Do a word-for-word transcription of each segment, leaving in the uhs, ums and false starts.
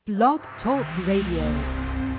Blog Talk Radio.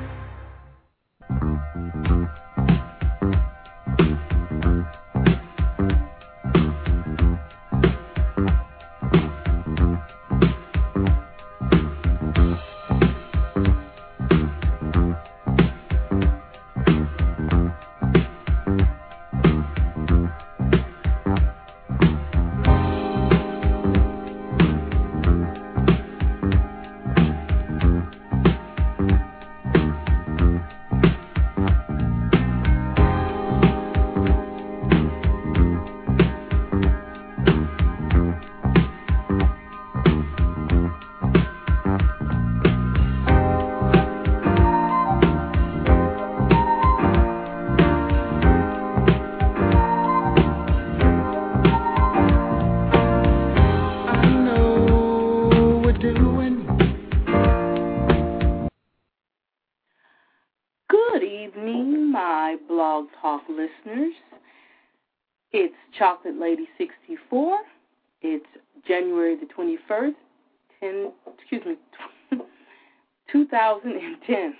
Listeners, it's Chocolate Lady sixty-four. It's January the twenty-first, ten, excuse me, two thousand ten.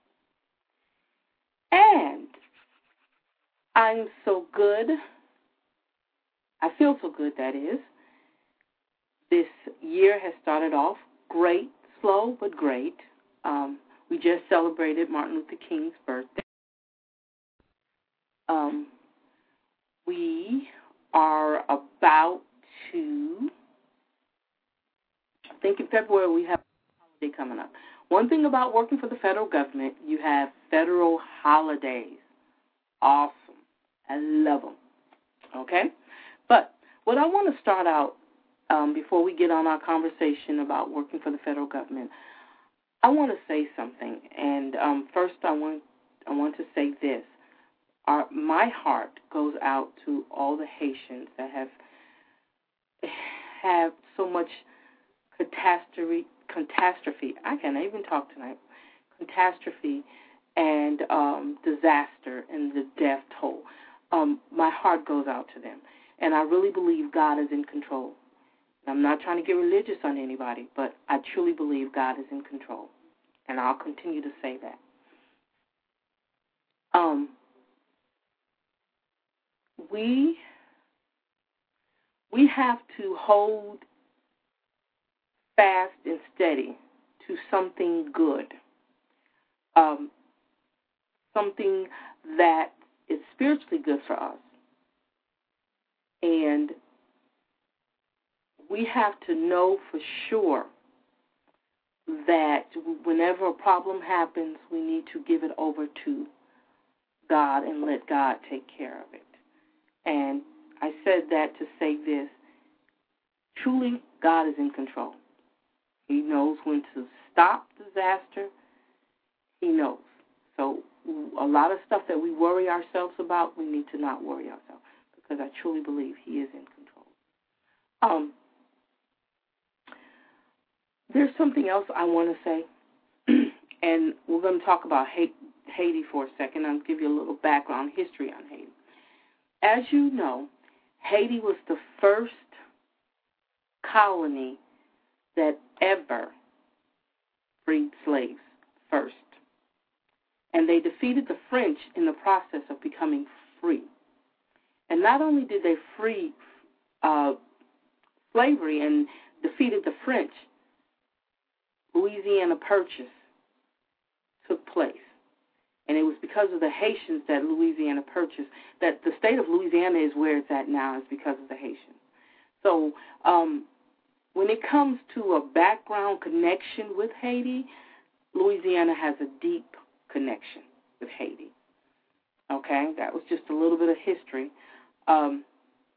And I'm so good. I feel so good, that is. This year has started off great, slow but great. Um, we just celebrated Martin Luther King's birthday. Um, we are about to, I think in February we have a holiday coming up. One thing about working for the federal government, you have federal holidays. Awesome. I love them. Okay? But what I want to start out, um, before we get on our conversation about working for the federal government, I want to say something. And um, first I want, I want to say this. Our, my heart goes out to all the Haitians that have have so much catastrophe. Catastrophe. I can't even talk tonight. Catastrophe and um, disaster and the death toll. Um, my heart goes out to them, and I really believe God is in control. I'm not trying to get religious on anybody, but I truly believe God is in control, and I'll continue to say that. Um. We we have to hold fast and steady to something good, um, something that is spiritually good for us. And we have to know for sure that whenever a problem happens, we need to give it over to God and let God take care of it. And I said that to say this. Truly, God is in control. He knows when to stop disaster. He knows. So a lot of stuff that we worry ourselves about, we need to not worry ourselves, because I truly believe He is in control. Um, there's something else I want to say, and we're going to talk about Haiti for a second. I'll give you a little background history on Haiti. As you know, Haiti was the first colony that ever freed slaves first. And they defeated the French in the process of becoming free. And not only did they free uh, slavery and defeated the French, Louisiana Purchase took place. And it was because of the Haitians that Louisiana purchased, that the state of Louisiana is where it's at now, is because of the Haitians. So um, when it comes to a background connection with Haiti, Louisiana has a deep connection with Haiti. Okay, that was just a little bit of history. Um,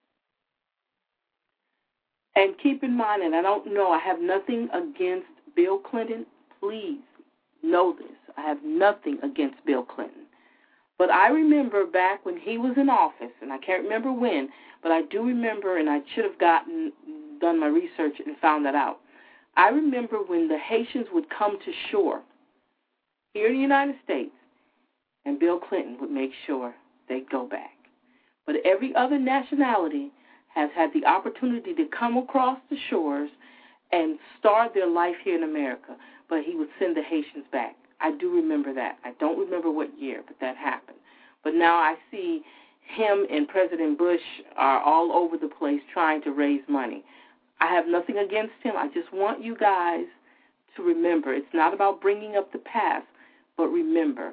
and keep in mind, and I don't know, I have nothing against Bill Clinton. Please know this. I have nothing against Bill Clinton. But I remember back when he was in office, and I can't remember when, but I do remember, and I should have gotten done my research and found that out. I remember when the Haitians would come to shore here in the United States, and Bill Clinton would make sure they'd go back. But every other nationality has had the opportunity to come across the shores and start their life here in America, but he would send the Haitians back. I do remember that. I don't remember what year, but that happened. But now I see him and President Bush are all over the place trying to raise money. I have nothing against him. I just want you guys to remember, it's not about bringing up the past, but remember,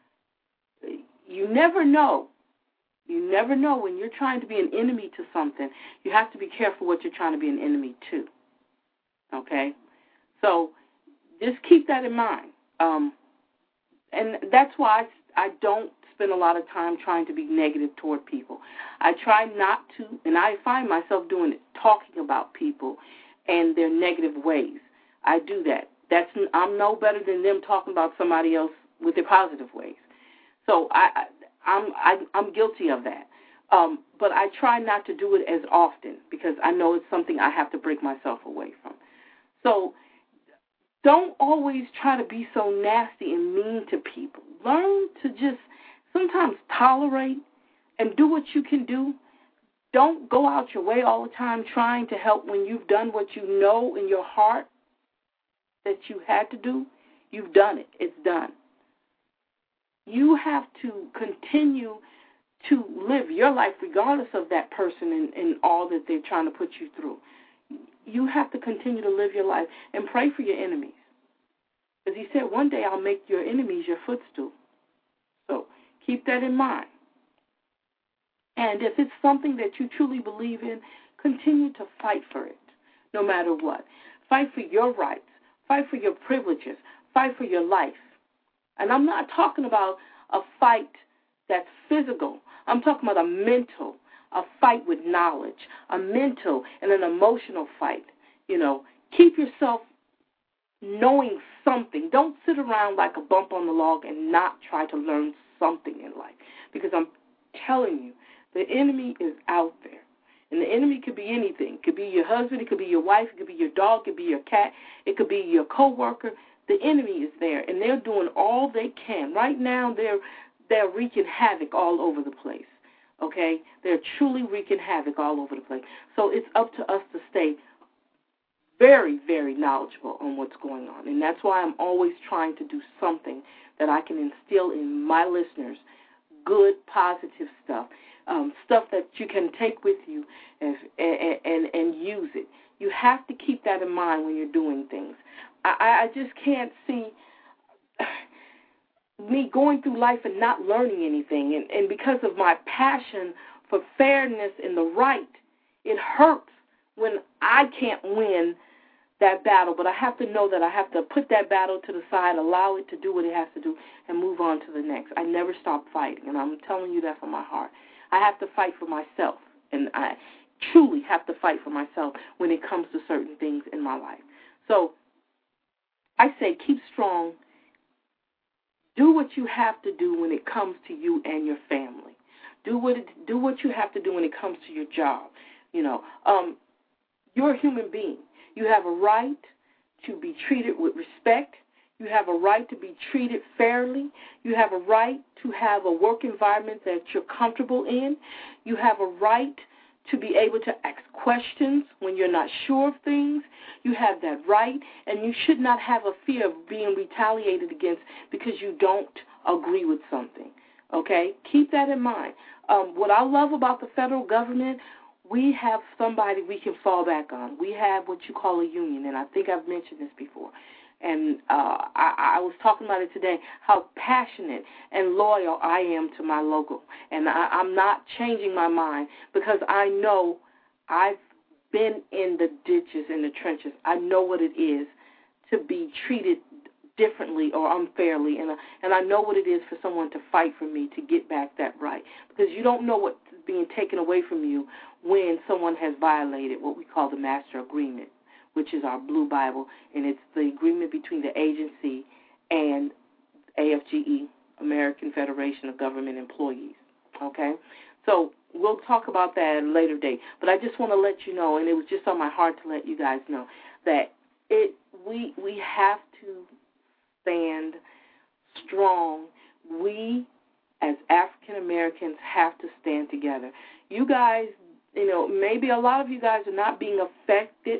you never know. You never know when you're trying to be an enemy to something. You have to be careful what you're trying to be an enemy to. Okay? So just keep that in mind. Um, and that's why I, I don't spend a lot of time trying to be negative toward people. I try not to, and I find myself doing it, talking about people and their negative ways. I do that. That's I'm no better than them talking about somebody else with their positive ways. So I, I I'm I, I'm guilty of that. Um, but I try not to do it as often because I know it's something I have to break myself away from. So don't always try to be so nasty and mean to people. Learn to just sometimes tolerate and do what you can do. Don't go out your way all the time trying to help when you've done what you know in your heart that you had to do. You've done it. It's done. You have to continue to live your life regardless of that person and, and all that they're trying to put you through. You have to continue to live your life and pray for your enemies. Because he said, one day I'll make your enemies your footstool. So keep that in mind. And if it's something that you truly believe in, continue to fight for it, no matter what. Fight for your rights. Fight for your privileges. Fight for your life. And I'm not talking about a fight that's physical. I'm talking about a mental, a fight with knowledge, a mental and an emotional fight. You know, keep yourself knowing something. Don't sit around like a bump on the log and not try to learn something in life. Because I'm telling you, the enemy is out there. And the enemy could be anything. It could be your husband. It could be your wife. It could be your dog. It could be your cat. It could be your coworker. The enemy is there, and they're doing all they can. Right now, they're they're wreaking havoc all over the place, okay? They're truly wreaking havoc all over the place. So it's up to us to stay very, very knowledgeable on what's going on. And that's why I'm always trying to do something that I can instill in my listeners, good, positive stuff, um, stuff that you can take with you and, and, and, and use it. You have to keep that in mind when you're doing things. I, I just can't see me going through life and not learning anything. And, and because of my passion for fairness and the right, it hurts when I can't win that battle. But I have to know that I have to put that battle to the side, allow it to do what it has to do, and move on to the next. I never stop fighting, and I'm telling you that from my heart. I have to fight for myself, and I truly have to fight for myself when it comes to certain things in my life. So I say keep strong. Do what you have to do when it comes to you and your family. Do what it, do what you have to do when it comes to your job. You know, um, you're a human being. You have a right to be treated with respect. You have a right to be treated fairly. You have a right to have a work environment that you're comfortable in. You have a right to be able to ask questions when you're not sure of things. You have that right, and you should not have a fear of being retaliated against because you don't agree with something, okay? Keep that in mind. Um, what I love about the federal government, we have somebody we can fall back on. We have what you call a union, and I think I've mentioned this before. And uh, I, I was talking about it today, how passionate and loyal I am to my logo. And I, I'm not changing my mind because I know I've been in the ditches, in the trenches. I know what it is to be treated differently or unfairly. And, uh, and I know what it is for someone to fight for me to get back that right. Because you don't know what's being taken away from you when someone has violated what we call the master agreement, which is our blue Bible, and it's the agreement between the agency and A F G E, American Federation of Government Employees, okay? So we'll talk about that at a later date, but I just want to let you know, and it was just on my heart to let you guys know, that it we we have to stand strong. We, as African Americans, have to stand together. You guys, you know, maybe a lot of you guys are not being affected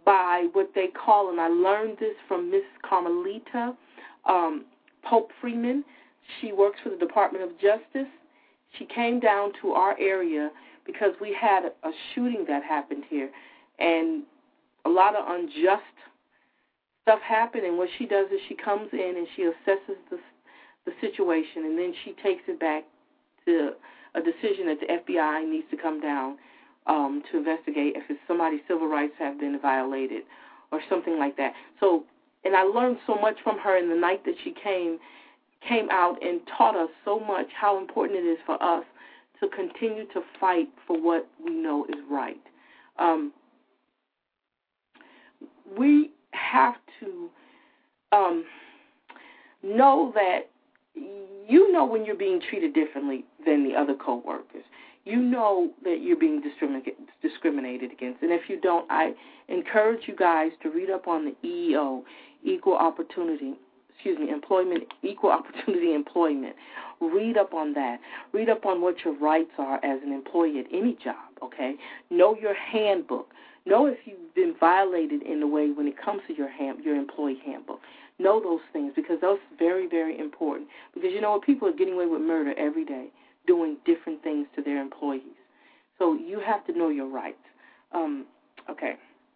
by what they call, and I learned this from Miss Carmelita um, Pope Freeman. She works for the Department of Justice. She came down to our area because we had a shooting that happened here, and a lot of unjust stuff happened, and what she does is she comes in and she assesses the, the situation, and then she takes it back to a decision that the F B I needs to come down um, to investigate if it's somebody's civil rights have been violated or something like that. So, and I learned so much from her in the night that she came came out and taught us so much how important it is for us to continue to fight for what we know is right. Um, we have to um, know that you know when you're being treated differently than the other coworkers. You know that you're being discriminated against. And if you don't, I encourage you guys to read up on the E E O, Equal Opportunity, excuse me, Employment, Equal Opportunity Employment. Read up on that. Read up on what your rights are as an employee at any job, okay? Know your handbook. Know if you've been violated in a way when it comes to your hand, your employee handbook. Know those things because those are very, very important. Because you know what? People are getting away with murder every day, doing different things to their employees. So you have to know your rights. Um, okay.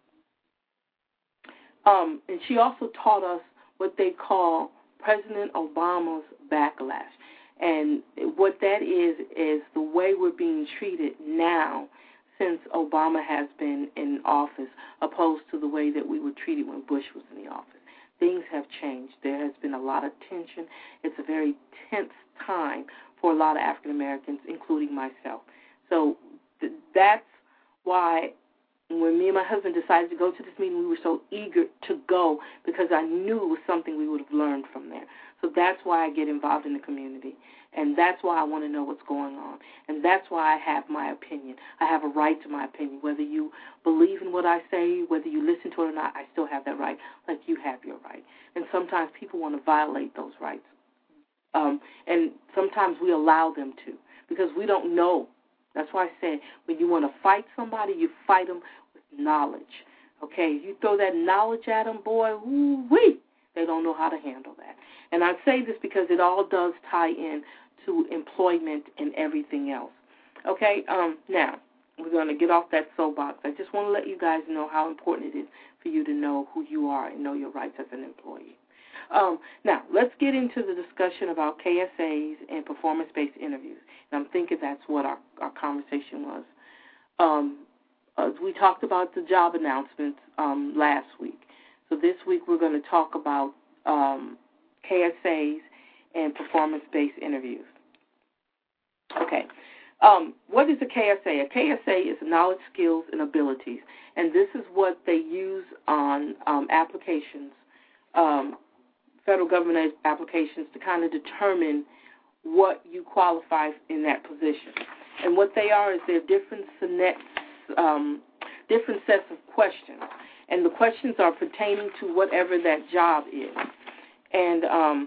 Um, and she also taught us what they call President Obama's backlash. And what that is is the way we're being treated now since Obama has been in office, opposed to the way that we were treated when Bush was in the office. Things have changed. There has been a lot of tension. It's a very tense time for a lot of African Americans, including myself. So th- that's why when me and my husband decided to go to this meeting, we were so eager to go because I knew it was something we would have learned from there. So that's why I get involved in the community, and that's why I want to know what's going on, and that's why I have my opinion. I have a right to my opinion. Whether you believe in what I say, whether you listen to it or not, I still have that right, like you have your right. And sometimes people want to violate those rights, um, and sometimes we allow them to because we don't know. That's why I said when you want to fight somebody, you fight them with knowledge. Okay, you throw that knowledge at them, boy, woo-wee, they don't know how to handle that. And I say this because it all does tie in to employment and everything else. Okay, um, now, we're going to get off that soapbox. I just want to let you guys know how important it is for you to know who you are and know your rights as an employee. Um, now, let's get into the discussion about K S As and performance-based interviews. And I'm thinking that's what our, our conversation was. Um, uh, we talked about the job announcements um, last week. So this week we're going to talk about um, K S As and performance-based interviews. Okay. Um, what is a K S A? A K S A is knowledge, skills, and abilities. And this is what they use on um, applications, um, federal government applications, to kind of determine what you qualify in that position. And what they are is they're different, um, different sets of questions. And the questions are pertaining to whatever that job is. And um,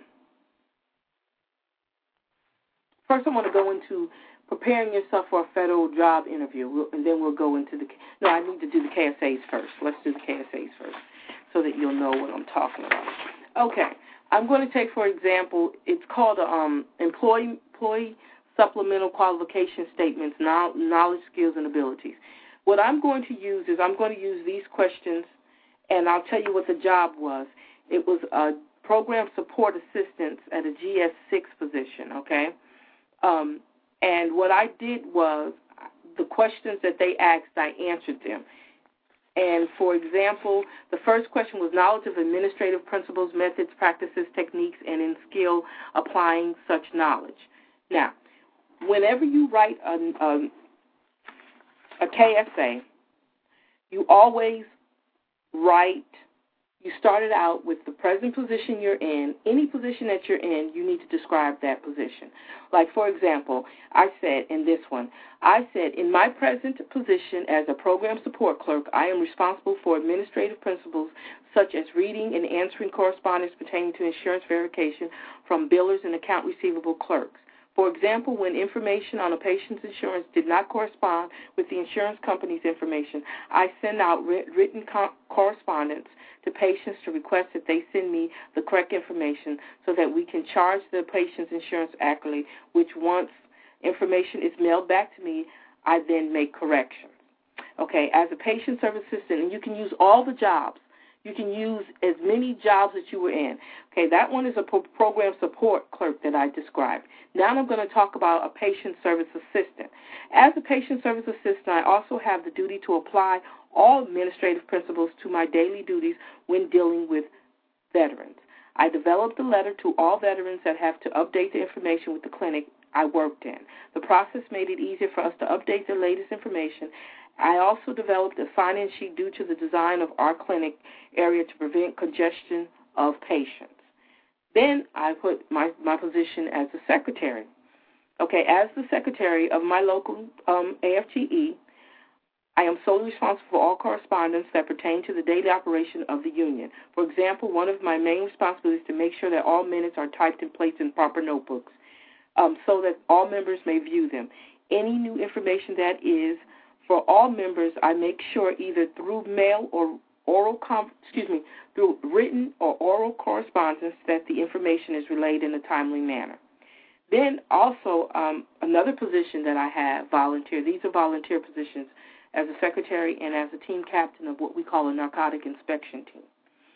first I want to go into preparing yourself for a federal job interview, we'll, and then we'll go into the, no, I need to do the K S As first. Let's do the K S As first so that you'll know what I'm talking about. Okay, I'm going to take, for example, it's called um, employee, employee Supplemental Qualification Statements, Knowledge, Skills, and Abilities. What I'm going to use is I'm going to use these questions, and I'll tell you what the job was. It was a program support assistance at a G S six position, okay? Um, and what I did was the questions that they asked, I answered them. And, for example, the first question was knowledge of administrative principles, methods, practices, techniques, and in skill applying such knowledge. Now, whenever you write a, a, a K S A, you always write, you started out with the present position you're in. Any position that you're in, you need to describe that position. Like, for example, I said in this one, I said, in my present position as a program support clerk, I am responsible for administrative principles such as reading and answering correspondence pertaining to insurance verification from billers and account receivable clerks. For example, when information on a patient's insurance did not correspond with the insurance company's information, I send out written co- correspondence to patients to request that they send me the correct information so that we can charge the patient's insurance accurately, which once information is mailed back to me, I then make corrections. Okay, as a patient service assistant, and you can use all the jobs. You can use as many jobs that you were in. Okay, that one is a pro- program support clerk that I described. Now I'm going to talk about a patient service assistant. As a patient service assistant, I also have the duty to apply all administrative principles to my daily duties when dealing with veterans. I developed a letter to all veterans that have to update the information with the clinic I worked in. The process made it easier for us to update the latest information. I also developed a sign-in sheet due to the design of our clinic area to prevent congestion of patients. Then I put my, my position as the secretary. Okay, as the secretary of my local um, A F T E, I am solely responsible for all correspondence that pertain to the daily operation of the union. For example, one of my main responsibilities is to make sure that all minutes are typed and placed in proper notebooks um, so that all members may view them. Any new information that is for all members, I make sure either through mail or oral, com- excuse me, through written or oral correspondence that the information is relayed in a timely manner. Then also um, another position that I have, volunteer. These are volunteer positions as a secretary and as a team captain of what we call a narcotic inspection team.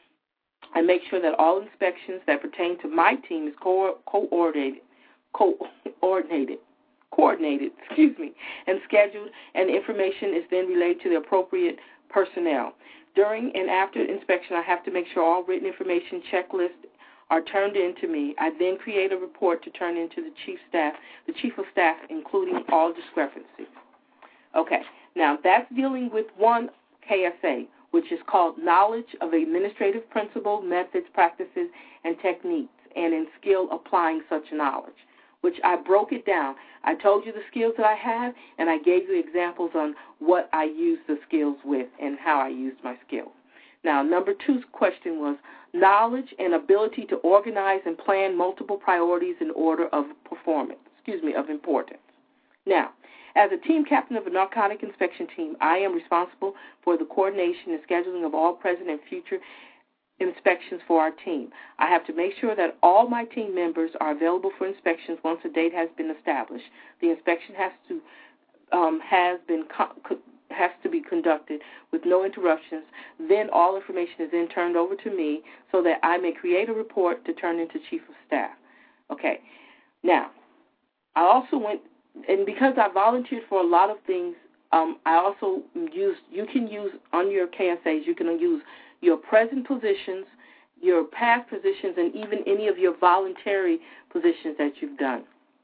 I make sure that all inspections that pertain to my team is co- coordinated, coordinated. coordinated, excuse me, and scheduled, and information is then relayed to the appropriate personnel. During and after inspection, I have to make sure all written information checklists are turned in to me. I then create a report to turn into the chief staff, the chief of staff, including all discrepancies. Okay, now that's dealing with one K S A, which is called Knowledge of Administrative Principles, Methods, Practices, and Techniques, and in skill applying such knowledge, which I broke it down. I told you the skills that I have, and I gave you examples on what I use the skills with and how I used my skills. Now, number two's question was knowledge and ability to organize and plan multiple priorities in order of performance, excuse me, of importance. Now, as a team captain of a narcotic inspection team, I am responsible for the coordination and scheduling of all present and future inspections for our team. I have to make sure that all my team members are available for inspections once a date has been established. The inspection has to um, has been co- has to be conducted with no interruptions. Then all information is then turned over to me so that I may create a report to turn into chief of staff. Okay. Now, I also went, and because I volunteered for a lot of things, um, I also used. You can use on your K S As. You can use your present positions, your past positions, and even any of your voluntary positions that you've done.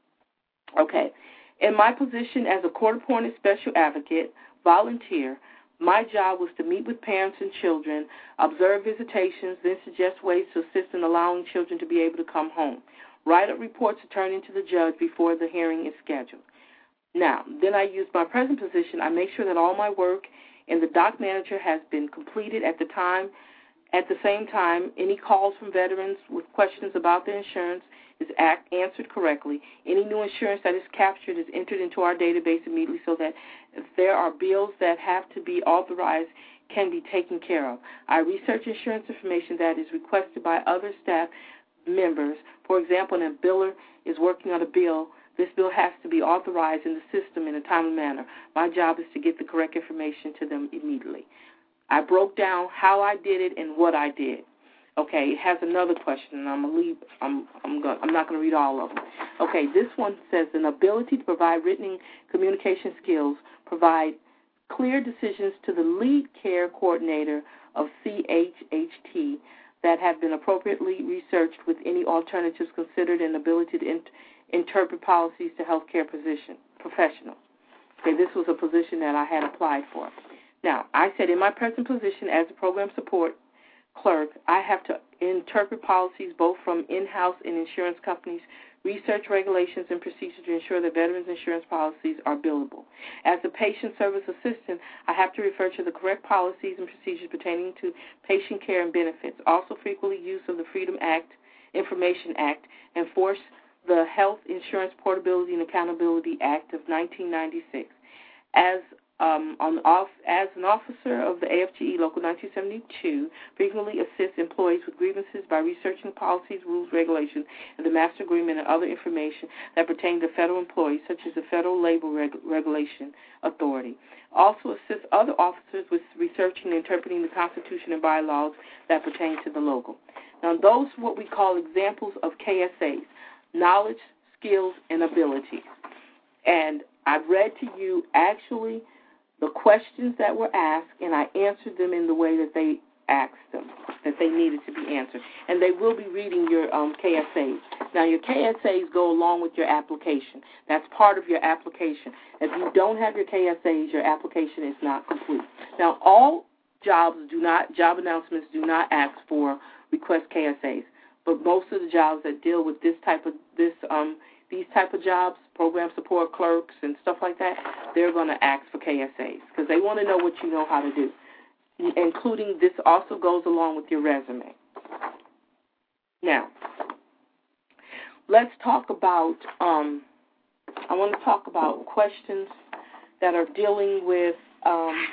Okay. In my position as a court-appointed special advocate, volunteer, my job was to meet with parents and children, observe visitations, then suggest ways to assist in allowing children to be able to come home, write up reports to turn into the judge before the hearing is scheduled. Now, then I use my present position. I make sure that all my work and the doc manager has been completed at the time. At the same time, any calls from veterans with questions about their insurance is act, answered correctly. Any new insurance that is captured is entered into our database immediately so that if there are bills that have to be authorized, can be taken care of. I research insurance information that is requested by other staff members. For example, when a biller is working on a bill, this bill has to be authorized in the system in a timely manner. My job is to get the correct information to them immediately. I broke down how I did it and what I did. Okay, it has another question, and I'm gonna leave. I'm I'm going. I'm not going to read all of them. Okay, this one says an ability to provide written communication skills, provide clear decisions to the lead care coordinator of C H H T that have been appropriately researched with any alternatives considered, and ability to int- interpret policies to healthcare position, professionals. Okay, this was a position that I had applied for. Now, I said in my present position as a program support clerk, I have to interpret policies both from in-house and insurance companies, research regulations and procedures to ensure that veterans' insurance policies are billable. As a patient service assistant, I have to refer to the correct policies and procedures pertaining to patient care and benefits. Also, frequently use of the Freedom Act, Information Act, enforce the Health Insurance Portability and Accountability Act of nineteen ninety-six. As um, on off, as an officer of the A F G E Local nineteen seventy-two, frequently assists employees with grievances by researching policies, rules, regulations, and the master agreement and other information that pertain to federal employees, such as the Federal Labor Reg- Regulation Authority. Also assists other officers with researching and interpreting the Constitution and bylaws that pertain to the local. Now, those are what we call examples of K S As, knowledge, skills, and abilities. And I've read to you actually the questions that were asked, and I answered them in the way that they asked them, that they needed to be answered. And they will be reading your um, K S As. Now, your K S As go along with your application. That's part of your application. If you don't have your K S As, your application is not complete. Now, all jobs do not, job announcements do not ask for request K S As, but most of the jobs that deal with this type of, this, um, these type of jobs, program support clerks and stuff like that, they're going to ask for K S As because they want to know what you know how to do, including this also goes along with your resume. Now, let's talk about, um, I want to talk about questions that are dealing with um,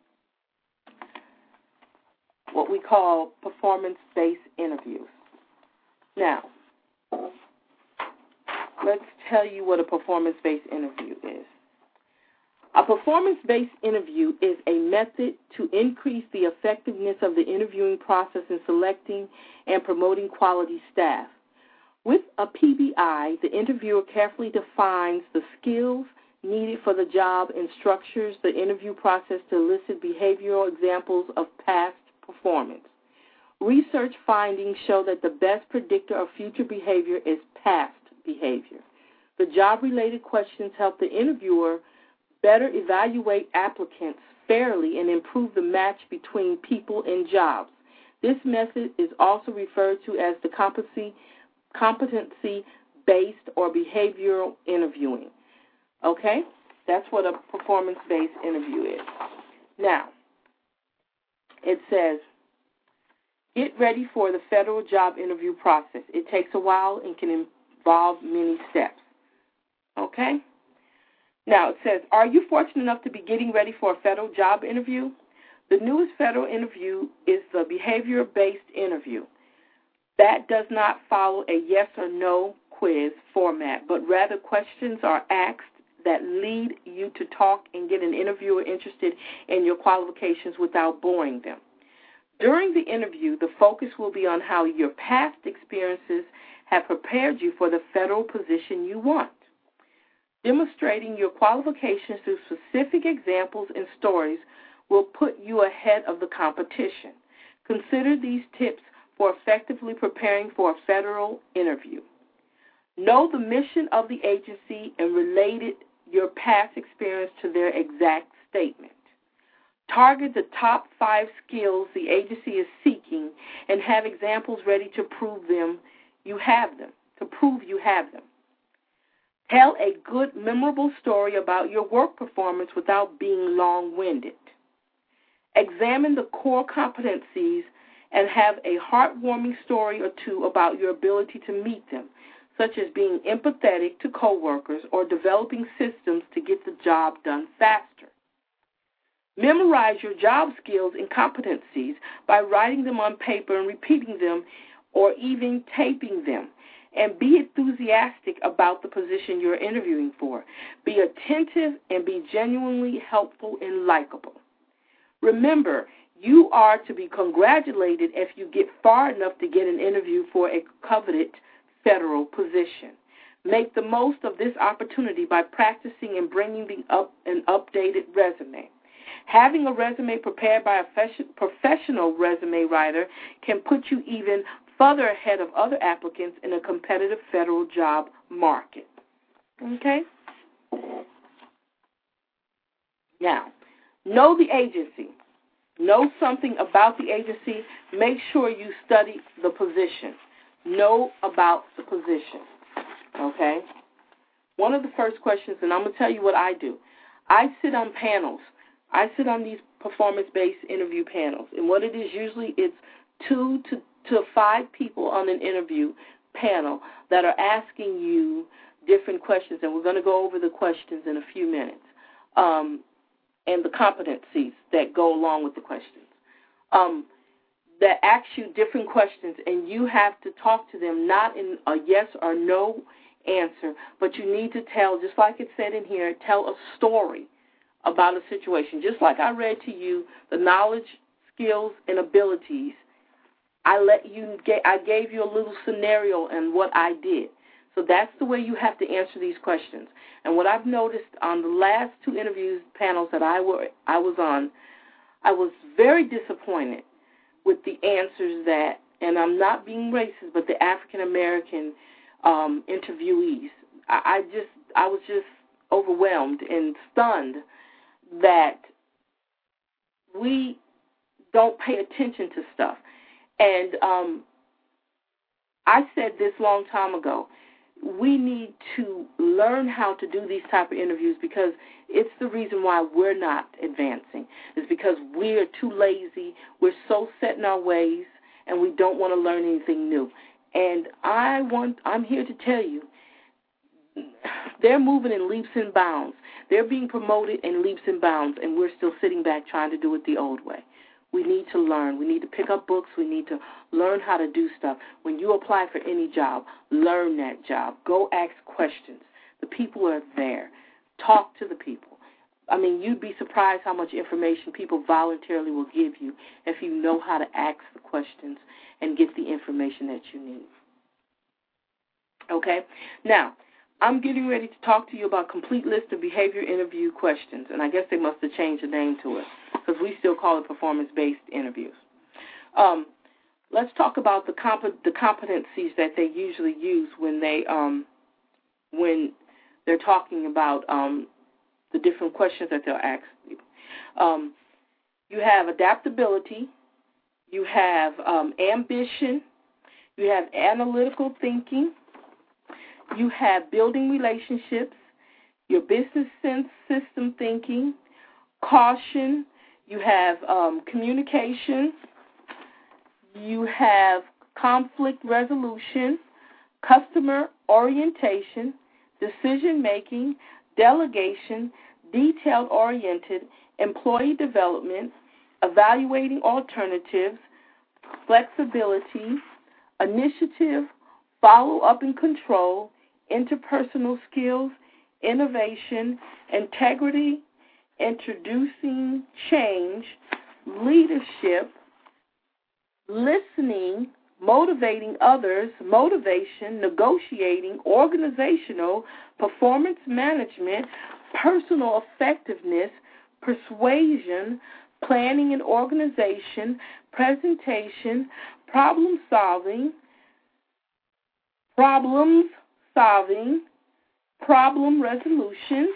what we call performance-based interviews. Now, let's tell you what a performance-based interview is. A performance-based interview is a method to increase the effectiveness of the interviewing process in selecting and promoting quality staff. With a P B I, the interviewer carefully defines the skills needed for the job and structures the interview process to elicit behavioral examples of past performance. Research findings show that the best predictor of future behavior is past behavior. The job-related questions help the interviewer better evaluate applicants fairly and improve the match between people and jobs. This method is also referred to as the competency, competency-based or behavioral interviewing. Okay? That's what a performance-based interview is. Now, it says, get ready for the federal job interview process. It takes a while and can involve many steps. Okay? Now, it says, are you fortunate enough to be getting ready for a federal job interview? The newest federal interview is the behavior-based interview. That does not follow a yes or no quiz format, but rather questions are asked that lead you to talk and get an interviewer interested in your qualifications without boring them. During the interview, the focus will be on how your past experiences have prepared you for the federal position you want. Demonstrating your qualifications through specific examples and stories will put you ahead of the competition. Consider these tips for effectively preparing for a federal interview. Know the mission of the agency and related your past experience to their exact statement. Target the top five skills the agency is seeking and have examples ready to prove them you have them, to prove you have them. Tell a good, memorable story about your work performance without being long-winded. Examine the core competencies and have a heartwarming story or two about your ability to meet them, such as being empathetic to coworkers or developing systems to get the job done faster. Memorize your job skills and competencies by writing them on paper and repeating them or even taping them. And be enthusiastic about the position you're interviewing for. Be attentive and be genuinely helpful and likable. Remember, you are to be congratulated if you get far enough to get an interview for a coveted federal position. Make the most of this opportunity by practicing and bringing the up an updated resume. Having a resume prepared by a professional resume writer can put you even further ahead of other applicants in a competitive federal job market. Okay? Now, know the agency. Know something about the agency. Make sure you study the position. Know about the position. Okay? One of the first questions, and I'm going to tell you what I do. I sit on panels. I sit on these performance-based interview panels. And what it is usually, it's two to to five people on an interview panel that are asking you different questions, and we're going to go over the questions in a few minutes, um, and the competencies that go along with the questions, um, that ask you different questions, and you have to talk to them not in a yes or no answer, but you need to tell, just like it said in here, tell a story about a situation. Just like I read to you the knowledge, skills, and abilities, I let you get, I gave you a little scenario and what I did. So that's the way you have to answer these questions. And what I've noticed on the last two interviews panels that I were I was on, I was very disappointed with the answers that, and I'm not being racist, but the African American um, interviewees. I, I just I was just overwhelmed and stunned that we don't pay attention to stuff. And um, I said this long time ago. We need to learn how to do these type of interviews because it's the reason why we're not advancing. It's because we're too lazy, we're so set in our ways, and we don't want to learn anything new. And I want, I'm here to tell you, they're moving in leaps and bounds. They're being promoted in leaps and bounds, and we're still sitting back trying to do it the old way. We need to learn. We need to pick up books. We need to learn how to do stuff. When you apply for any job, learn that job. Go ask questions. The people are there. Talk to the people. I mean, you'd be surprised how much information people voluntarily will give you if you know how to ask the questions and get the information that you need. Okay? Now, I'm getting ready to talk to you about a complete list of behavior interview questions, and I guess they must have changed the name to it because we still call it performance-based interviews. Um, let's talk about the comp- the competencies that they usually use when they um, when they're talking about um, the different questions that they'll ask you. Um, you have adaptability, you have um, ambition, you have analytical thinking, you have building relationships, your business sense system thinking, caution, you have um, communication, you have conflict resolution, customer orientation, decision making, delegation, detailed oriented, employee development, evaluating alternatives, flexibility, initiative, follow-up and control, interpersonal skills, innovation, integrity, introducing change, leadership, listening, motivating others, motivation, negotiating, organizational, performance management, personal effectiveness, persuasion, planning and organization, presentation, problem solving, problems solving, problem resolution,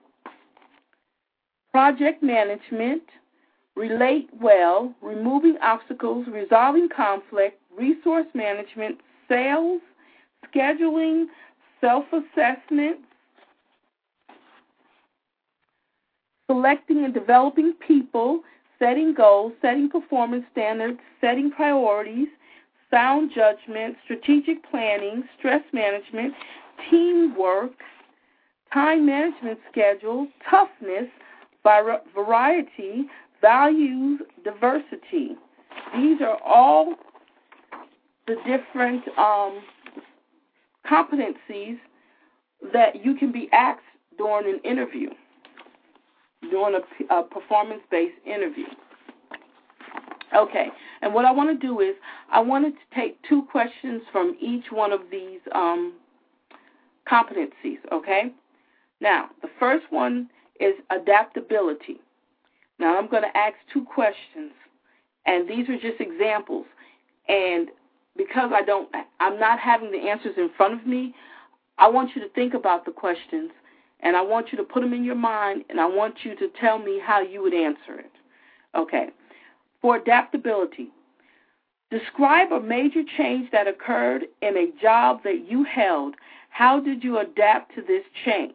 project management, relate well, removing obstacles, resolving conflict, resource management, sales, scheduling, self-assessment, selecting and developing people, setting goals, setting performance standards, setting priorities, sound judgment, strategic planning, stress management, teamwork, time management schedule, toughness, variety, values, diversity. These are all the different um, competencies that you can be asked during an interview, during a, a performance-based interview. Okay, and what I want to do is I wanted to take two questions from each one of these um, competencies, okay? Now, the first one is adaptability. Now, I'm going to ask two questions, and these are just examples. And because I don't, I'm not having the answers in front of me, I want you to think about the questions, and I want you to put them in your mind, and I want you to tell me how you would answer it. Okay. For adaptability, describe a major change that occurred in a job that you held. How did you adapt to this change?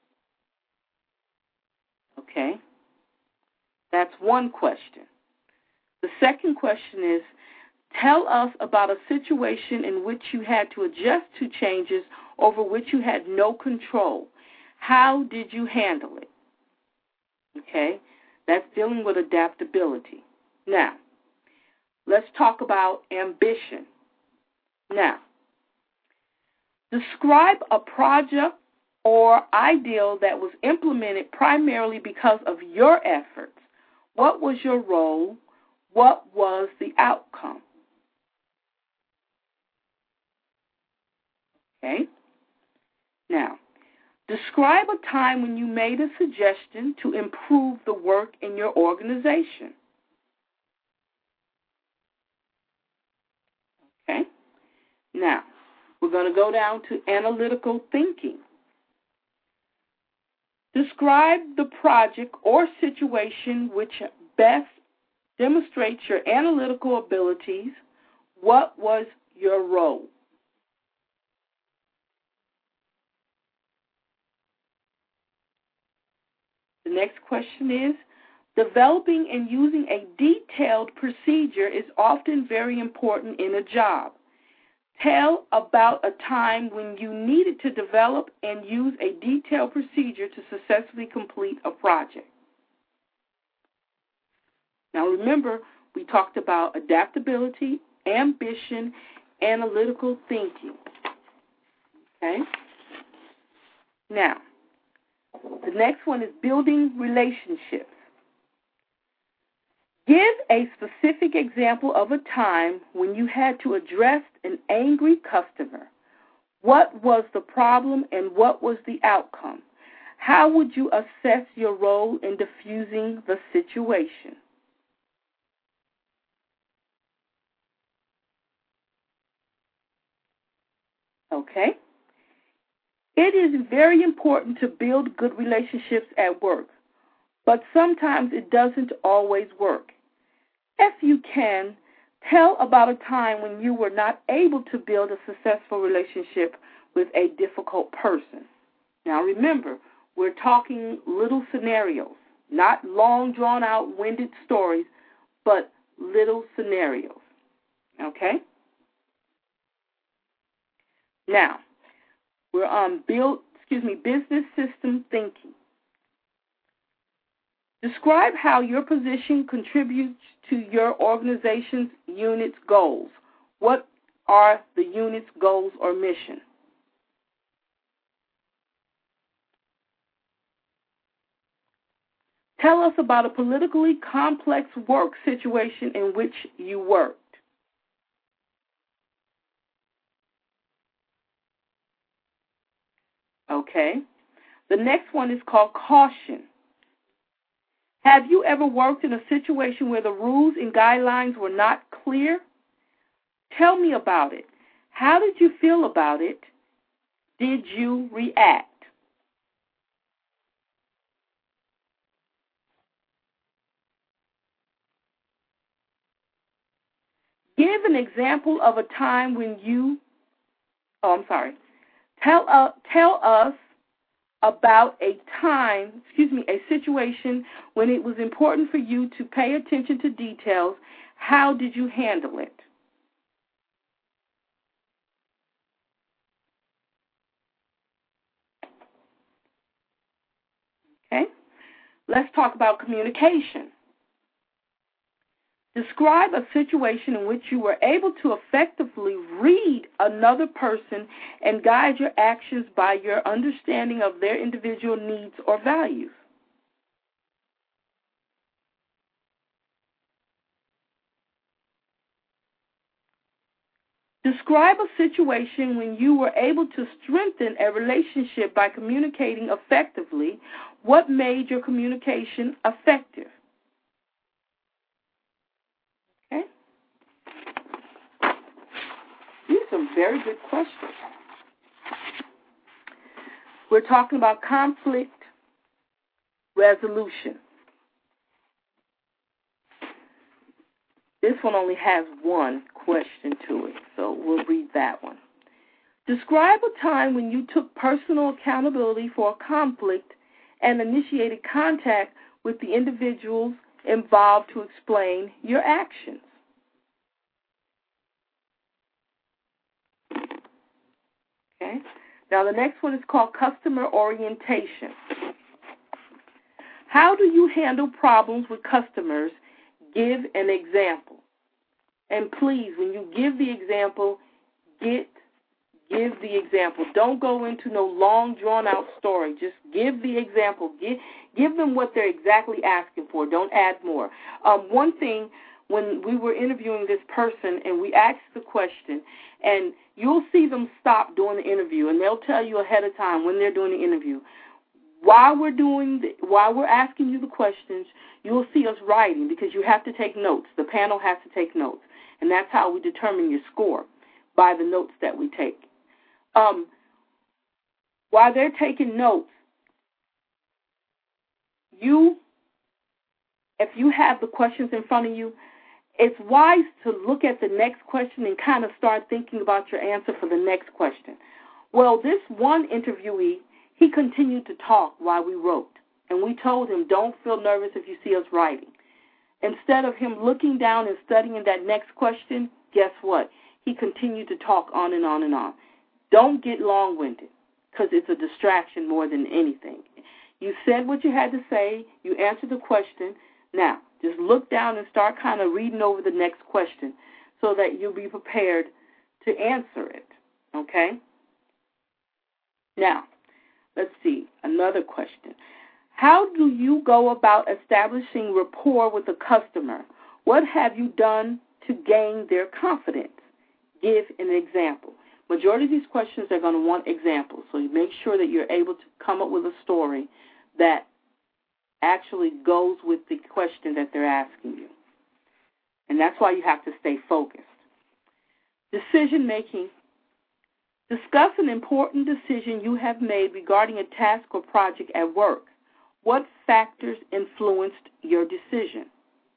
Okay. That's one question. The second question is, Tell us about a situation in which you had to adjust to changes over which you had no control. How did you handle it? Okay, that's dealing with adaptability. Now, let's talk about ambition. Now, describe a project or ideal that was implemented primarily because of your efforts. What was your role? What was the outcome? Okay. Now, describe a time when you made a suggestion to improve the work in your organization. Okay. Now, we're going to go down to analytical thinking. Describe the project or situation which best demonstrates your analytical abilities. What was your role? The next question is, developing and using a detailed procedure is often very important in a job. Tell about a time when you needed to develop and use a detailed procedure to successfully complete a project. Now remember, we talked about adaptability, ambition, analytical thinking. Okay? Now, the next one is building relationships. Give a specific example of a time when you had to address an angry customer. What was the problem and what was the outcome? How would you assess your role in diffusing the situation? Okay? It is very important to build good relationships at work, but sometimes it doesn't always work. If you can, tell about a time when you were not able to build a successful relationship with a difficult person. Now remember, we're talking little scenarios, not long, drawn-out, winded stories, but little scenarios. Okay? Now, we're on build, excuse me, business system thinking. Describe how your position contributes to your organization's unit's goals. What are the unit's goals or mission? Tell us about a politically complex work situation in which you worked. Okay. The next one is called caution. Have you ever worked in a situation where the rules and guidelines were not clear? Tell me about it. How did you feel about it? Did you react? Give an example of a time when you, oh, I'm sorry. Tell, uh, tell us about a time, excuse me, a situation when it was important for you to pay attention to details. How did you handle it? Okay. Let's talk about communication. Describe a situation in which you were able to effectively read another person and guide your actions by your understanding of their individual needs or values. Describe a situation when you were able to strengthen a relationship by communicating effectively. What made your communication effective? Okay? These are some very good questions. We're talking about conflict resolution. This one only has one question to it, so we'll read that one. Describe a time when you took personal accountability for a conflict and initiated contact with the individuals involved to explain your actions. Okay. Now the next one is called customer orientation. How do you handle problems with customers? Give an example. And please, when you give the example, get give the example. Don't go into no long, drawn-out story. Just give the example. Give, give them what they're exactly asking for. Don't add more. Um, one thing, when we were interviewing this person and we asked the question, and you'll see them stop doing the interview, and they'll tell you ahead of time when they're doing the interview. While we're doing, the, while we're asking you the questions, you'll see us writing because you have to take notes. The panel has to take notes, and that's how we determine your score, by the notes that we take. Um, while they're taking notes, you, if you have the questions in front of you, it's wise to look at the next question and kind of start thinking about your answer for the next question. Well, this one interviewee, he continued to talk while we wrote, and we told him, don't feel nervous if you see us writing. Instead of him looking down and studying that next question, guess what? He continued to talk on and on and on. Don't get long-winded, because it's a distraction more than anything. You said what you had to say. You answered the question. Now, just look down and start kind of reading over the next question so that you'll be prepared to answer it, okay? Now, let's see, another question. How do you go about establishing rapport with a customer? What have you done to gain their confidence? Give an example. Majority of these questions are going to want examples, so you make sure that you're able to come up with a story that actually goes with the question that they're asking you. And that's why you have to stay focused. Decision making. Discuss an important decision you have made regarding a task or project at work. What factors influenced your decision?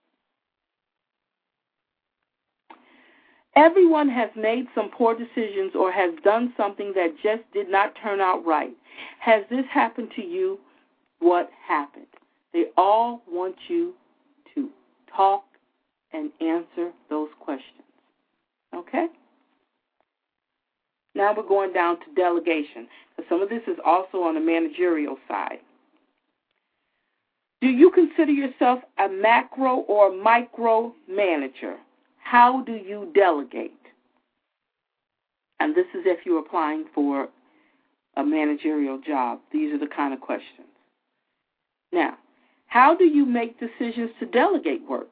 Everyone has made some poor decisions or has done something that just did not turn out right. Has this happened to you? What happened? They all want you to talk and answer those questions. Okay? Now we're going down to delegation. So some of this is also on the managerial side. Do you consider yourself a macro or micro manager? How do you delegate? And this is if you're applying for a managerial job. These are the kind of questions. Now, how do you make decisions to delegate work?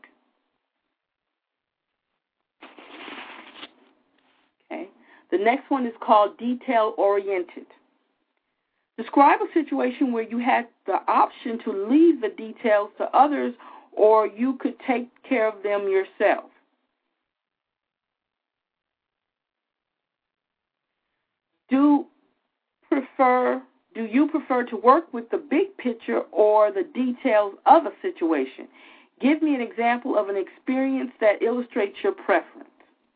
Okay. The next one is called detail-oriented. Describe a situation where you had the option to leave the details to others or you could take care of them yourself. Do prefer do you prefer to work with the big picture or the details of a situation? Give me an example of an experience that illustrates your preference.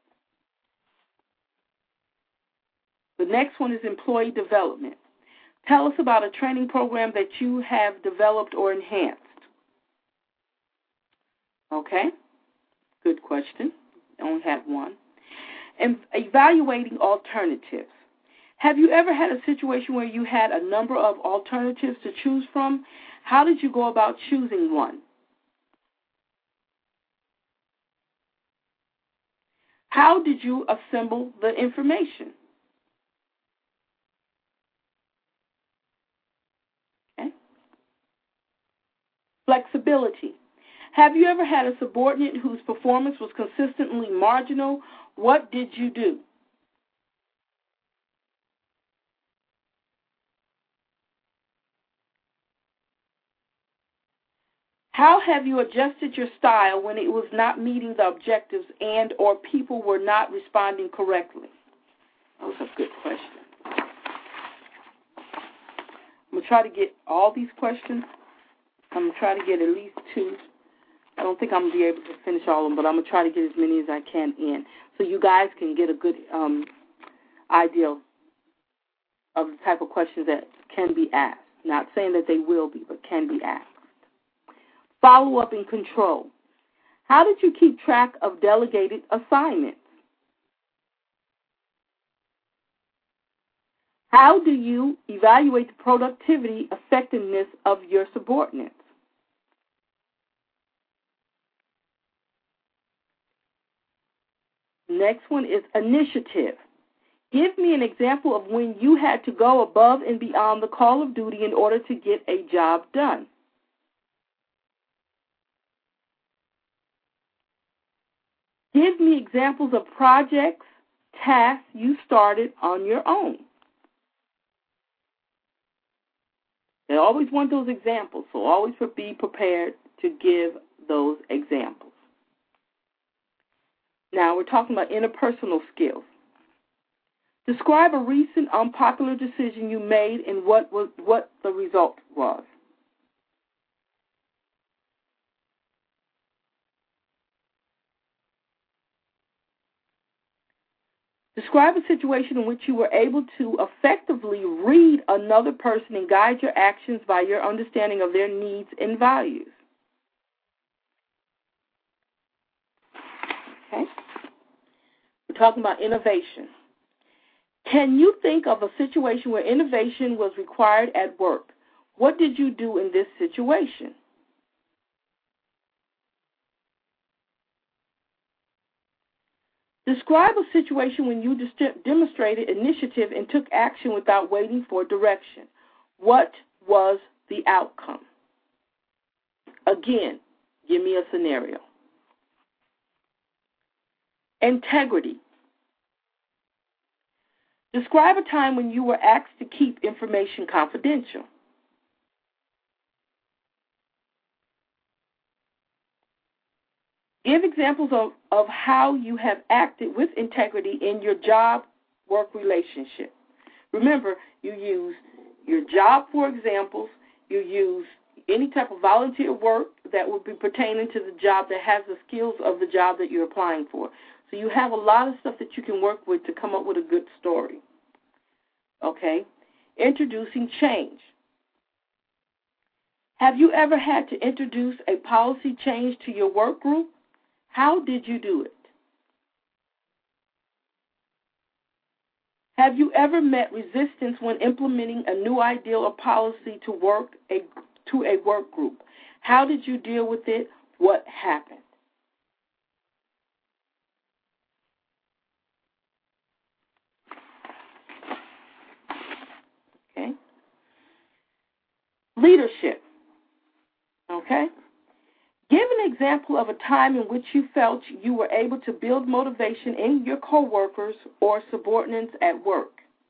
The next one is employee development. Tell us about a training program that you have developed or enhanced. Okay, good question. I only had one. And evaluating alternatives. Have you ever had a situation where you had a number of alternatives to choose from? How did you go about choosing one? How did you assemble the information? Okay. Flexibility. Have you ever had a subordinate whose performance was consistently marginal? What did you do? How have you adjusted your style when it was not meeting the objectives and or people were not responding correctly? Those are good questions. I'm going to try to get all these questions. I'm going to try to get at least two. I don't think I'm going to be able to finish all of them, but I'm going to try to get as many as I can in so you guys can get a good um, idea of the type of questions that can be asked. Not saying that they will be, but can be asked. Follow-up and control. How did you keep track of delegated assignments? How do you evaluate the productivity effectiveness of your subordinates? Next one is initiative. Give me an example of when you had to go above and beyond the call of duty in order to get a job done. Give me examples of projects, tasks you started on your own. They always want those examples, so always be prepared to give those examples. Now we're talking about interpersonal skills. Describe a recent unpopular decision you made and what was what the result was. Describe a situation in which you were able to effectively read another person and guide your actions by your understanding of their needs and values. Okay? We're talking about innovation. Can you think of a situation where innovation was required at work? What did you do in this situation? Describe a situation when you demonstrated initiative and took action without waiting for direction. What was the outcome? Again, give me a scenario. Integrity. Describe a time when you were asked to keep information confidential. Give examples of, of how you have acted with integrity in your job-work relationship. Remember, you use your job for examples. You use any type of volunteer work that would be pertaining to the job that has the skills of the job that you're applying for. So you have a lot of stuff that you can work with to come up with a good story. Okay? Introducing change. Have you ever had to introduce a policy change to your work group? How did you do it? Have you ever met resistance when implementing a new ideal or policy to work a, to a work group? How did you deal with it? What happened? Okay. Leadership. Okay. Give an example of a time in which you felt you were able to build motivation in your coworkers or subordinates at work.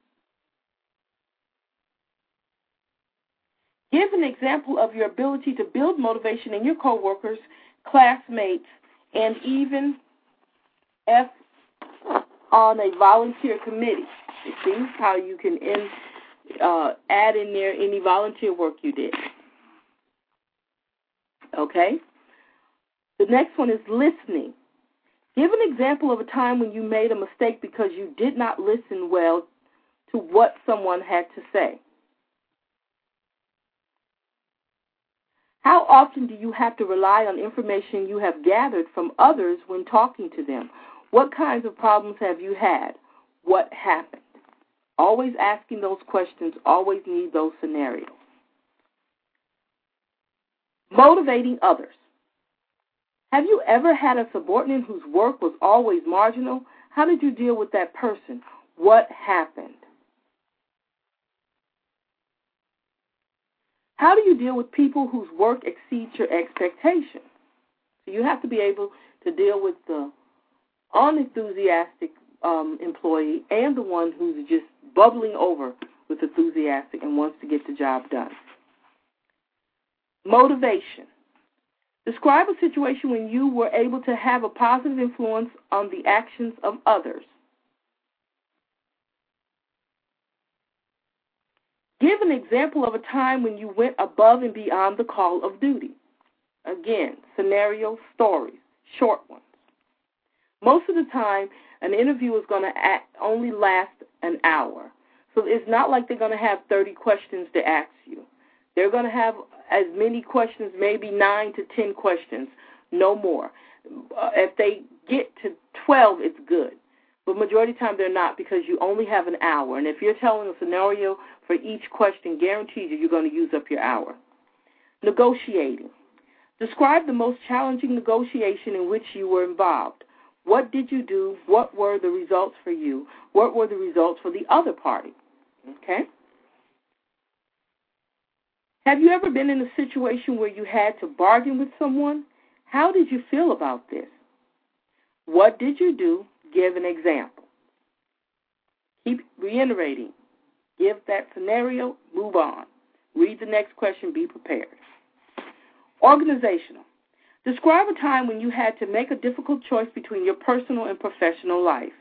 Give an example of your ability to build motivation in your coworkers, classmates, and even if on a volunteer committee. You see how you can in, uh, add in there any volunteer work you did. Okay? The next one is listening. Give an example of a time when you made a mistake because you did not listen well to what someone had to say. How often do you have to rely on information you have gathered from others when talking to them? What kinds of problems have you had? What happened? Always asking those questions, always need those scenarios. Motivating others. Have you ever had a subordinate whose work was always marginal? How did you deal with that person? What happened? How do you deal with people whose work exceeds your expectations? So you have to be able to deal with the unenthusiastic um, employee and the one who's just bubbling over with enthusiastic and wants to get the job done. Motivation. Describe a situation when you were able to have a positive influence on the actions of others. Give an example of a time when you went above and beyond the call of duty. Again, scenario stories, short ones. Most of the time, an interview is going to only last an hour. So it's not like they're going to have thirty questions to ask you. They're going to have as many questions, maybe nine to ten questions, no more. Uh, if they get to twelve, it's good. but majority of the time they're not because you only have an hour. And if you're telling a scenario for each question, guaranteed you you're going to use up your hour. Negotiating. Describe the most challenging negotiation in which you were involved. What did you do? What were the results for you? What were the results for the other party? Okay? Have you ever been in a situation where you had to bargain with someone? How did you feel about this? What did you do? Give an example. Keep reiterating. Give that scenario, move on. Read the next question, be prepared. Organizational. Describe a time when you had to make a difficult choice between your personal and professional life.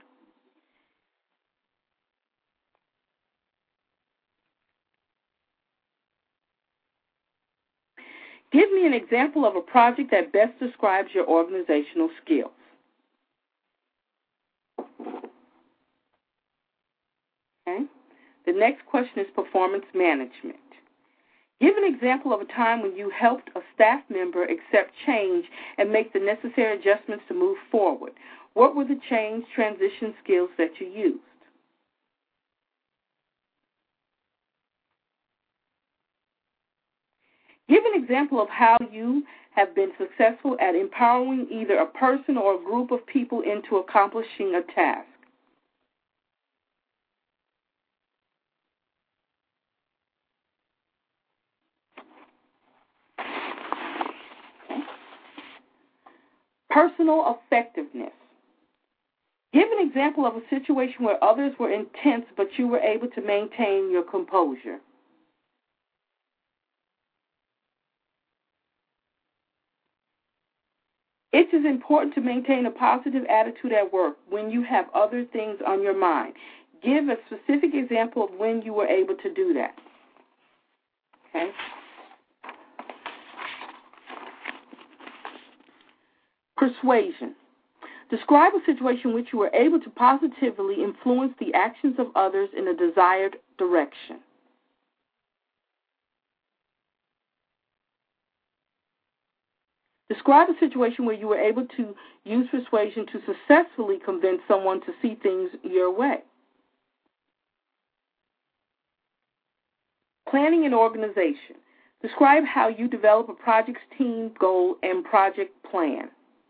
Give me an example of a project that best describes your organizational skills. Okay. The next question is performance management. Give an example of a time when you helped a staff member accept change and make the necessary adjustments to move forward. What were the change transition skills that you used? Give an example of how you have been successful at empowering either a person or a group of people into accomplishing a task. Personal effectiveness. Give an example of a situation where others were intense, but you were able to maintain your composure. It is important to maintain a positive attitude at work when you have other things on your mind. Give a specific example of when you were able to do that. Okay? Persuasion. Describe a situation in which you were able to positively influence the actions of others in a desired direction. Describe a situation where you were able to use persuasion to successfully convince someone to see things your way. Planning and organization. Describe how you develop a project's team goal and project plan.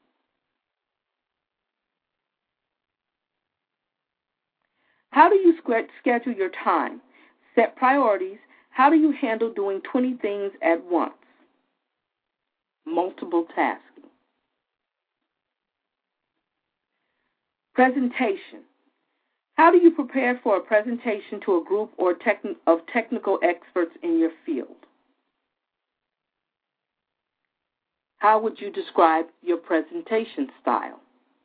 How do you schedule your time? Set priorities. How do you handle doing twenty things at once? Multiple tasking. Presentation. How do you prepare for a presentation to a group or techn- of technical experts in your field? How would you describe your presentation style?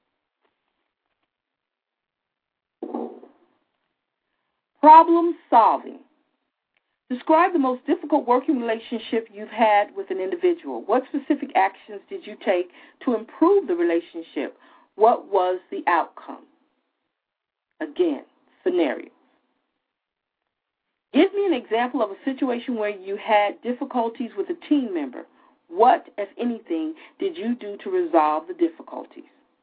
Problem solving. Describe the most difficult working relationship you've had with an individual. What specific actions did you take to improve the relationship? What was the outcome? Again, scenario. Give me an example of a situation where you had difficulties with a team member. What, if anything, did you do to resolve the difficulties?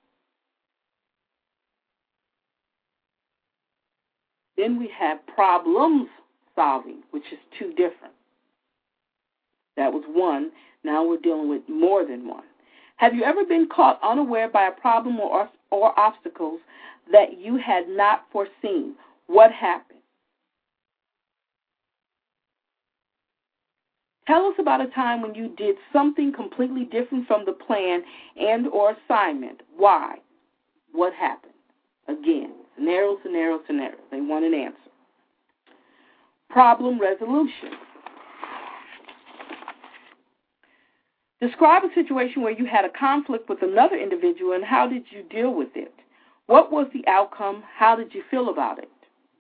Then we have problem solving, which is two different. That was one. Now we're dealing with more than one. Have you ever been caught unaware by a problem or, or obstacles that you had not foreseen? What happened? Tell us about a time when you did something completely different from the plan and or assignment. Why? What happened? Again, scenario, scenario, scenario. They want an answer. Problem resolution. Describe a situation where you had a conflict with another individual and how did you deal with it? What was the outcome? How did you feel about it?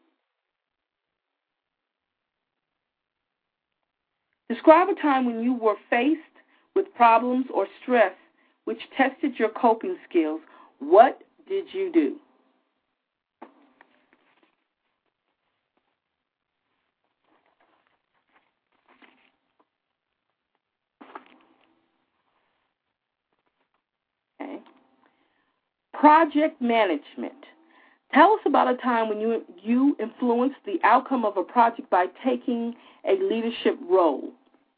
Describe a time when you were faced with problems or stress which tested your coping skills. What did you do? Okay. Project management. Tell us about a time when you you influenced the outcome of a project by taking a leadership role.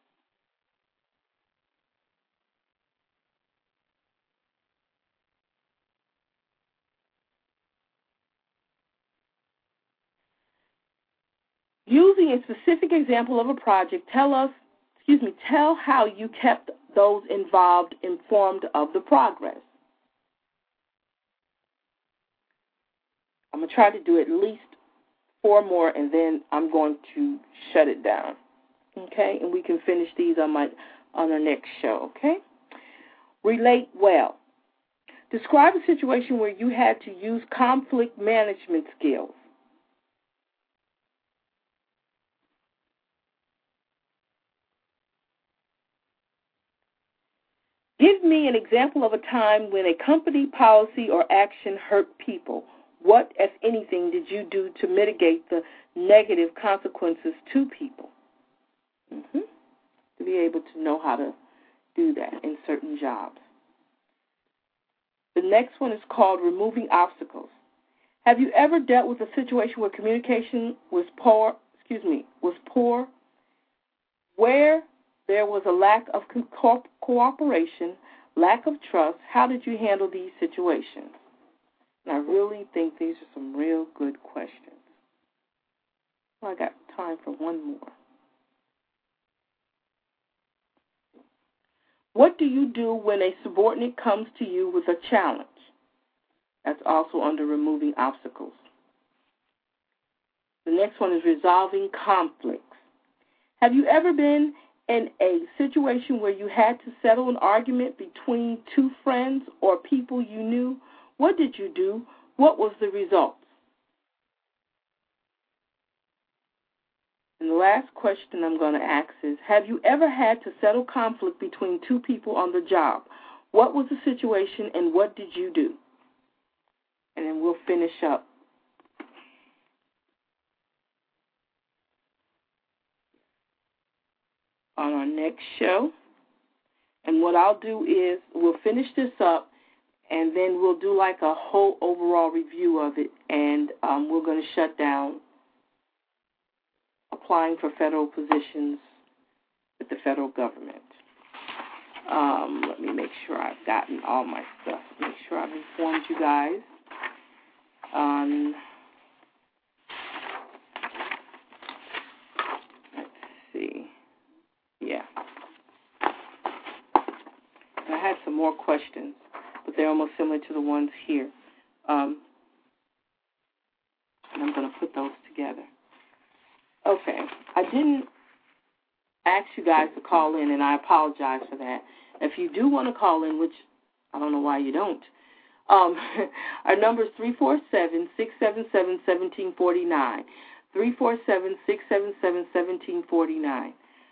Using a specific example of a project, tell us, excuse me, tell how you kept those involved informed of the progress. I'm going to try to do at least four more, and then I'm going to shut it down. Okay? And we can finish these on my on our next show, okay? Relate well. Describe a situation where you had to use conflict management skills. Give me an example of a time when a company policy or action hurt people. What, if anything, did you do to mitigate the negative consequences to people? Mm-hmm. To be able to know how to do that in certain jobs. The next one is called removing obstacles. Have you ever dealt with a situation where communication was poor, excuse me, was poor, where there was a lack of co- cooperation, lack of trust? How did you handle these situations? And I really think these are some real good questions. Well, I got time for one more. What do you do when a subordinate comes to you with a challenge? That's also under removing obstacles. The next one is resolving conflicts. Have you ever been in a situation where you had to settle an argument between two friends or people you knew? What did you do? What was the result? And the last question I'm going to ask is, have you ever had to settle conflict between two people on the job? What was the situation and what did you do? And then we'll finish up. On our next show. And what I'll do is we'll finish this up, and then we'll do like a whole overall review of it, and um, we're going to shut down applying for federal positions with the federal government. Um, let me make sure I've gotten all my stuff. Make sure I've informed you guys on, let's see, yeah. I had some more questions, but they're almost similar to the ones here. Um, and I'm going to put those together. Okay. I didn't ask you guys to call in, and I apologize for that. If you do want to call in, which I don't know why you don't, um, our number is three four seven, six seven seven, one seven four nine. three four seven, six seven seven, one seven four nine.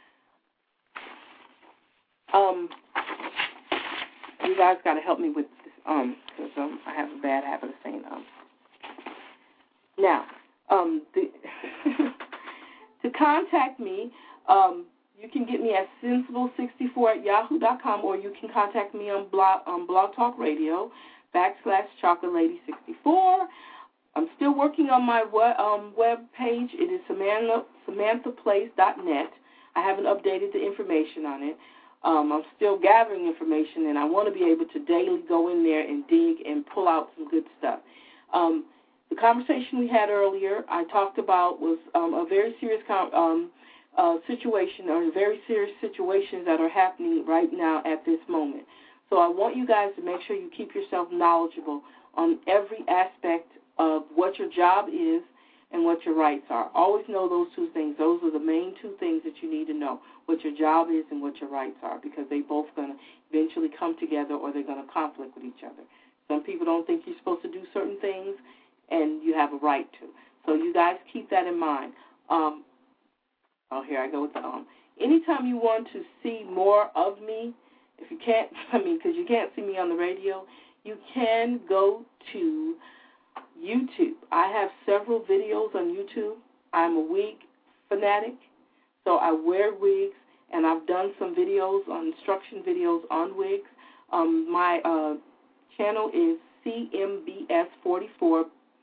Um, you guys got to help me with this, um, because um, I have a bad habit of saying um. Now, um, the to contact me, um, you can get me at sensible sixty-four at yahoo dot com, or you can contact me on blog, on Blog Talk Radio, backslash Chocolate Lady sixty-four. I'm still working on my web, um, web page. It is Samantha, Samantha Place dot net. I haven't updated the information on it. Um, I'm still gathering information, and I want to be able to daily go in there and dig and pull out some good stuff. Um, the conversation we had earlier, I talked about, was um, a very serious com- um, uh, situation, or very serious situations that are happening right now at this moment. So I want you guys to make sure you keep yourself knowledgeable on every aspect of what your job is and what your rights are. Always know those two things. Those are the main two things that you need to know, what your job is and what your rights are, because they both going to eventually come together, or they're going to conflict with each other. Some people don't think you're supposed to do certain things, and you have a right to. So you guys keep that in mind. Um, oh, here I go with the um. Anytime you want to see more of me, if you can't, I mean, because you can't see me on the radio, you can go to YouTube. I have several videos on YouTube. I'm a wig fanatic, so I wear wigs, and I've done some videos on instruction videos on wigs. Um, my uh, channel is C M B S forty-four,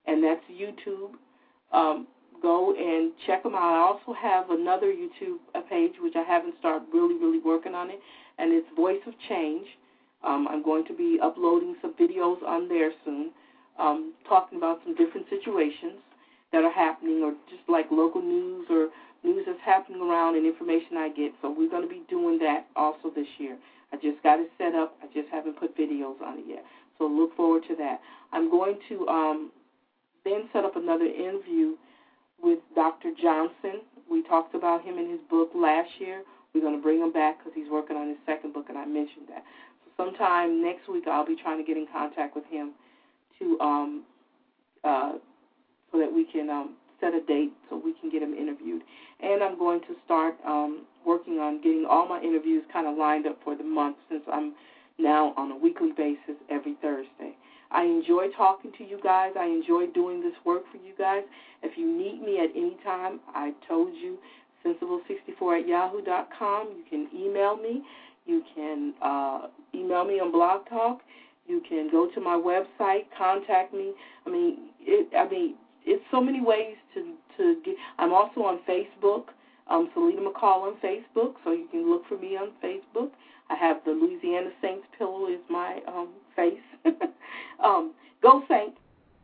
and that's YouTube. Um, go and check them out. I also have another YouTube page, which I haven't started really, really working on it, and it's Voice of Change. Um, I'm going to be uploading some videos on there soon, um, talking about some different situations that are happening, or just like local news or news that's happening around and information I get. So we're going to be doing that also this year. I just got it set up. I just haven't put videos on it yet. So look forward to that. I'm going to um, then set up another interview with Doctor Johnson. We talked about him in his book last year. We're going to bring him back because he's working on his second book, and I mentioned that. So sometime next week I'll be trying to get in contact with him to um, uh, so that we can um, set a date so we can get him interviewed. And I'm going to start um, working on getting all my interviews kind of lined up for the month, since I'm now on a weekly basis every Thursday. I enjoy talking to you guys. I enjoy doing this work for you guys. If you need me at any time, I told you, sensible sixty-four at yahoo dot com. You can email me. You can uh, email me on Blog Talk. You can go to my website, contact me. I mean, it, I mean, it's so many ways to, to get. I'm also on Facebook, um, Selena McCall on Facebook, so you can look for me on Facebook. I have the Louisiana Saints pillow is my um, face. um, go Saints.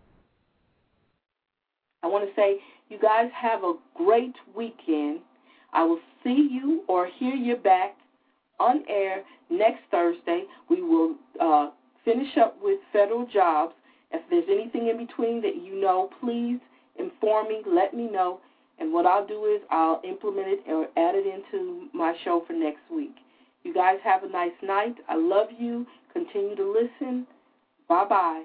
I want to say you guys have a great weekend. I will see you or hear you back on air next Thursday. We will uh, finish up with federal jobs. If there's anything in between that you know, please inform me, let me know, and what I'll do is I'll implement it or add it into my show for next week. You guys have a nice night. I love you. Continue to listen. Bye-bye.